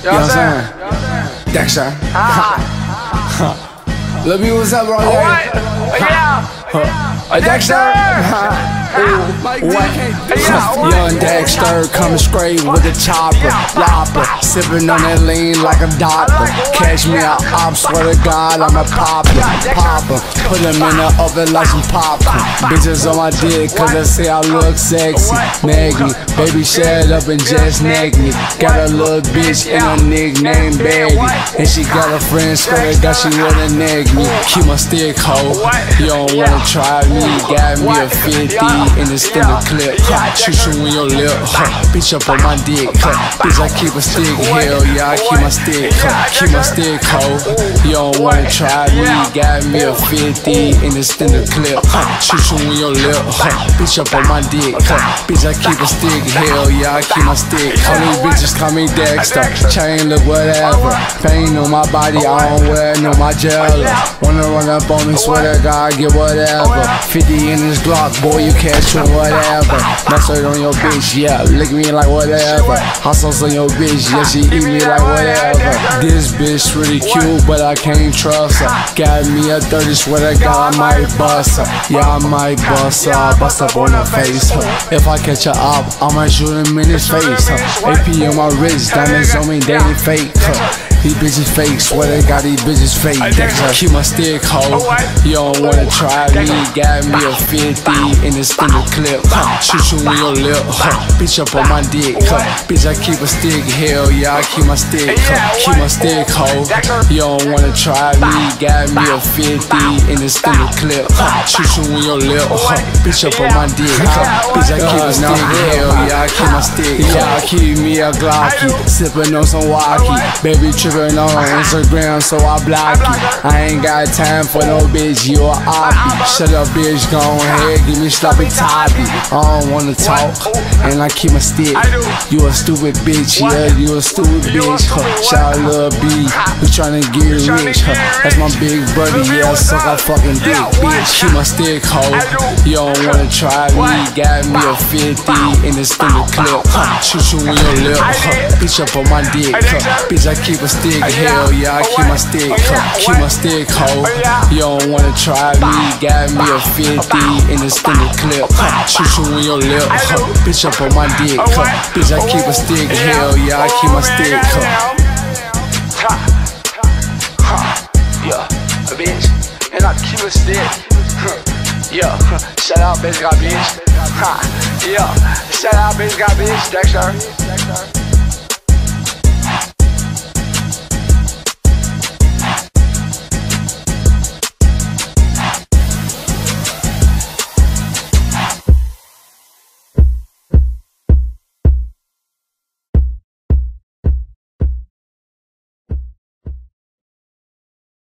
You know what I'm saying? Dexter. Lil B, what's up, bro? Dexter. Young Dexter coming straight with a chopper, lopper, sipping on that lean like a doctor. Catch me out, I swear to God, I'm a popper. Put them in the oven like some popcorn. Bitches on my dick, cause they say I look sexy. Nag me, baby, shut up and just nag me. Got a little bitch and a nickname Baggy, and she got a friend, swear to God, she wanna nag me. Keep my stick hoe, you don't wanna try me. Got me a 50 in the standard clip. Shoot you in your lip, bitch up on my dick. Bitch, I keep a stick, hell yeah, I keep my stick. Keep my stick hoe, you don't wanna try me. Got me a 50 in the standard clip. Shoot you in your lip, bitch up on my dick. Bitch, I keep a stick, hell yeah, I keep my stick. All these bitches call me Dexter, chain look whatever. Pain on my body, I don't wear no my jelly. Wanna run up on me, swear to God, get whatever. 50 in this Glock, boy, you catch me whatever. Mustard on your bitch, yeah, lick me like whatever. Hot sauce on your bitch, yeah, she eat me like whatever. This bitch really cute, but I can't trust her. Got me a 30, swear to God, I might bust her. Yeah, I might bust her, I bust up on her face. If I catch her up, I might shoot him in his face. AP on my wrist, diamonds on me, they ain't fake. These bitches fake, swear to God, these bitches fake. Keep my stick hoe, you don't wanna try me. Got me a 50 in the standard clip. Shoot you in your lip, bitch up on my dick. Bitch, I keep a stick, hell yeah, I keep my stick. Keep my stick hoe, you don't wanna try me. Got me a 50 in the standard clip. Shoot you in your lip, bitch up on my dick. Bitch, I keep a stick, hell yeah, I keep my stick. Yeah, I keep me a Glocky, sippin' on some walkie. Baby trippin' on Instagram, so I block you. I ain't got time for no bitch, you a oppie. Shut up, bitch, go ahead, give me sloppy toppy. I don't wanna talk, and I keep my stick. You a stupid bitch, yeah, you a stupid bitch. Shout out Lil B, we tryna get rich. That's my big brother, yeah, suck a fucking dick, bitch. Keep my stick, hoe, you don't wanna try me. Got me a 50 in the standard clip. Shoot you in your lip, bitch up on my dick. Bitch, I keep a stick, hell yeah, I keep my stick. Keep my stick, hoe, you don't wanna try me. Got me a 50 in the standard clip. Shoot you in your lip, bitch up on my dick. Bitch, I keep a stick, hell yeah, I keep my stick. Yeah, bitch, and I keep a stick. Yeah, shout out, bitch, got bitch. Yeah, shout out, bitch, got bitch, Dexter.